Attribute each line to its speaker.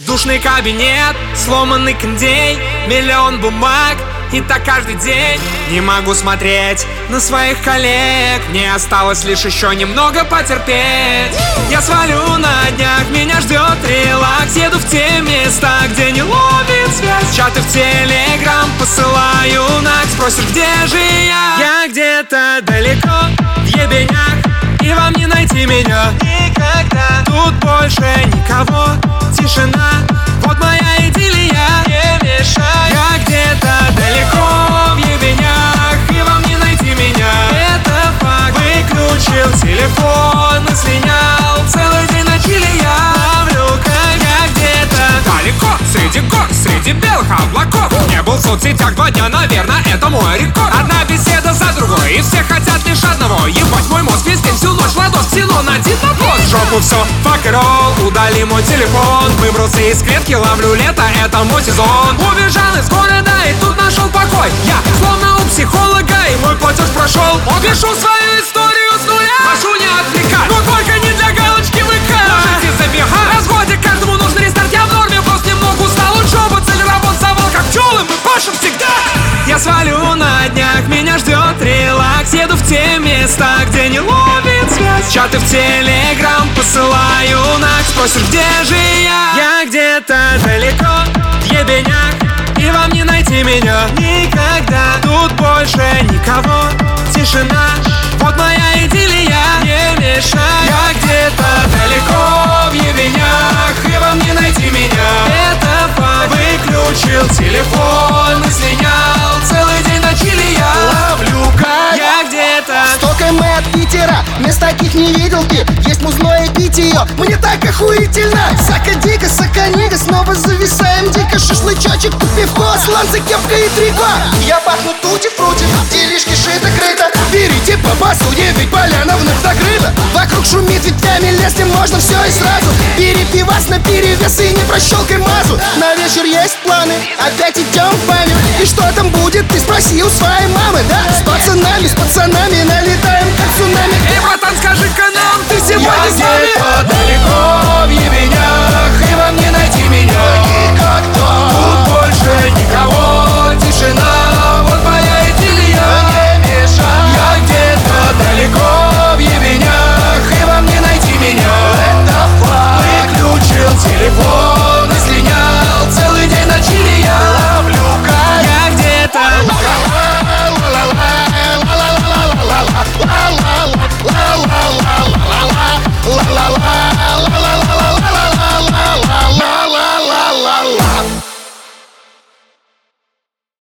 Speaker 1: Душный кабинет, сломанный кондей, миллион бумаг, и так каждый день. Не могу смотреть на своих коллег, мне осталось лишь еще немного потерпеть. Я свалю на днях, меня ждет релакс. Еду в те места, где не ловит связь. Чаты в Телеграм посылаю накс. Спросишь, где же я? Я где-то далеко, в ебенях, и вам не найти меня никогда. Тут больше никого, тишина, вот моя идиллия. Не мешай. Я где-то далеко, в ебенях, и вам не найти меня. Это факт. Выключил телефон и слинял, целый день на чили я ловлю, как я где-то далеко, среди гор, среди белых облаков. Не был в соцсетях 2 дня, наверное, это мой рекорд. Одна беседа за другой, и все хотят лишь одного. Ебать мой мозг весь день, всю ночь ладос, ксенон один на пост. Жопу все, fuck it all, удали мой телефон. Выбрался из клетки, ловлю лето, это мой сезон. Убежал из города и тут нашел покой. Я словно у психолога, и мой платеж прошел. Пишу свою историю с нуля, прошу не отвлекать, но только не для галочки ВК. Можете забегать, разводе каждому нужен рестарт. Я в норме, просто немного устал. Учеба, цель, работа, завал, как пчелы, мы пашем всегда. Я свалю на днях, меня ждет релакс. Еду в те места, где не ловит связь. Чаты в Телеграм посылаю накс. Спросишь, где же я? Я где-то далеко, в ебенях, и вам не найти меня никогда. Тут больше никого, тишина, вот моя идиллия. Не мешай. Я где-то далеко, в ебенях, и вам не найти меня. Это факт. Выключил телефон и слинял, целый день на чили я ловлю, как я где-то.
Speaker 2: 100 км от Питера, мест таких не видел ты. Есть музло и пить ее, мне так охуительно. Сака-дика, сака-нига, снова зависаем дико. Шашлычочек, тут пивко, сланцы, кепка и трико. Я пахну тути-фрути, делишки шито-крыто. Берите по посуде, ведь поляна вновь закрыта. Вокруг шумит ветвями, лезть можно все и сразу. Бери пивас на перевес и не прощелкай мазу. На вечер есть планы, опять идем в баню. И что там будет, ты спроси у своей мамы, да? С пацанами налетаем как цунами.
Speaker 1: Эй, братан,